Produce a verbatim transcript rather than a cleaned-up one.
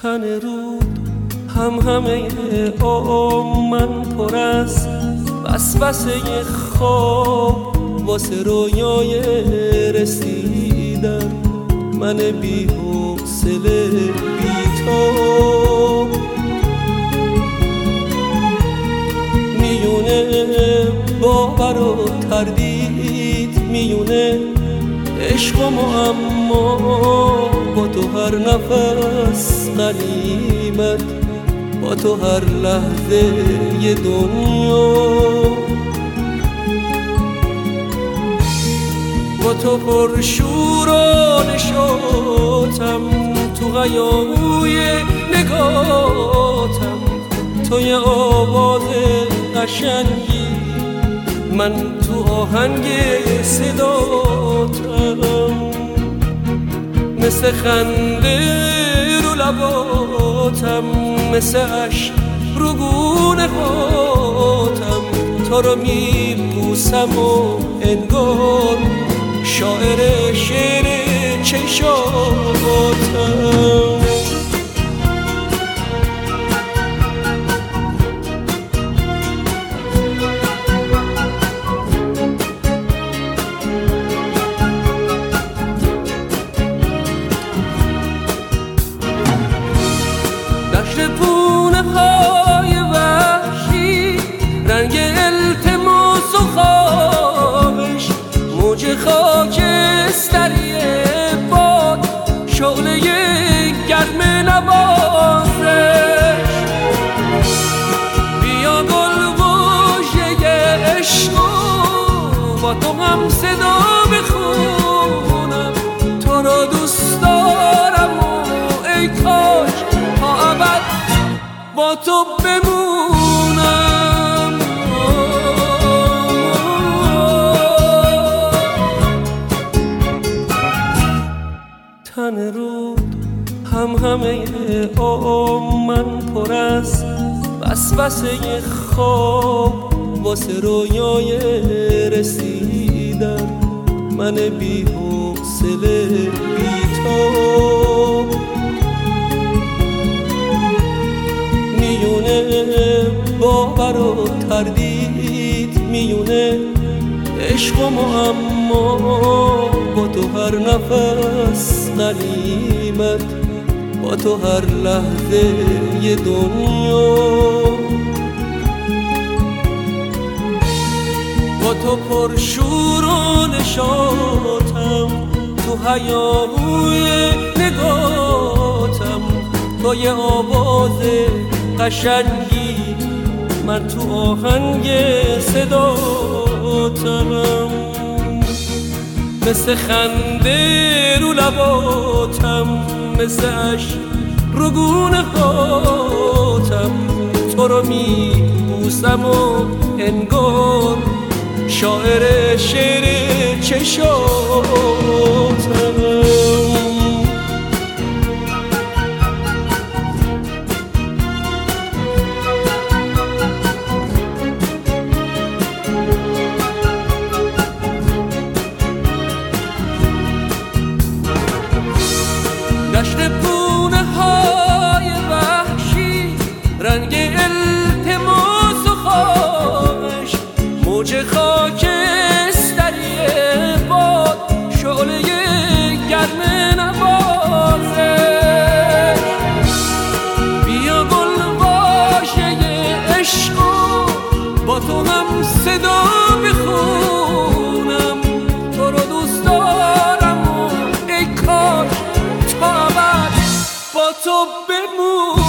تن رود هم همه آم من پر از وسوسه خواب واسه رویای رسیدن. من بی حوصله بی تو میونه باور و تردید، میونه عشق و معما با تو هر نفس غنیمت، با تو هر لحظه ی دنیا. با تو پر شور و نشاطم، تو هیاهوی نگاتم، تو یه آواز قشنگی، من تو آهنگ صداتم. مثل خنده رو لباتم، مثل عشق رو گونه هاتم، تو رو میبوسم و انگار شاعر شعر چشاتم. دشت پونه های وحشی، رنگ التماس و خوابش، موج خاکستری باد، شعله گرم نوازش. بیا گلگوشه عشق با تو هم صدا بخونم، تو رو دوست دارم و ای کاش تا ابد با تو بمونم. تن رود هم همه آم من پر از وسوسه خواب واسه رویای رسیدن. من بی حوصله بی تو میونه باور و تردید، میونه عشق و معما با تو هر نفس غنیمت، با تو هر لحظه ی دنیا. با تو پر شور و نشاطم، تو هیاهوی نگاتم، تو یه آواز قشنگی، من تو آهنگ صداتم. مثل خنده رو لباتم، مثل عشق رو گونه هاتم، تو رو میبوسم و انگار شاعر شعر چشاتم. دشت پونه های وحشی، رنگ التماس و خواهش، موج خاکستری باد، شعله گرم نوازش. بیا گلگوشه عشق با تو هم صدا بخونم، تو رو دوست دارم و ای کاش تا ابد با تو بمونم.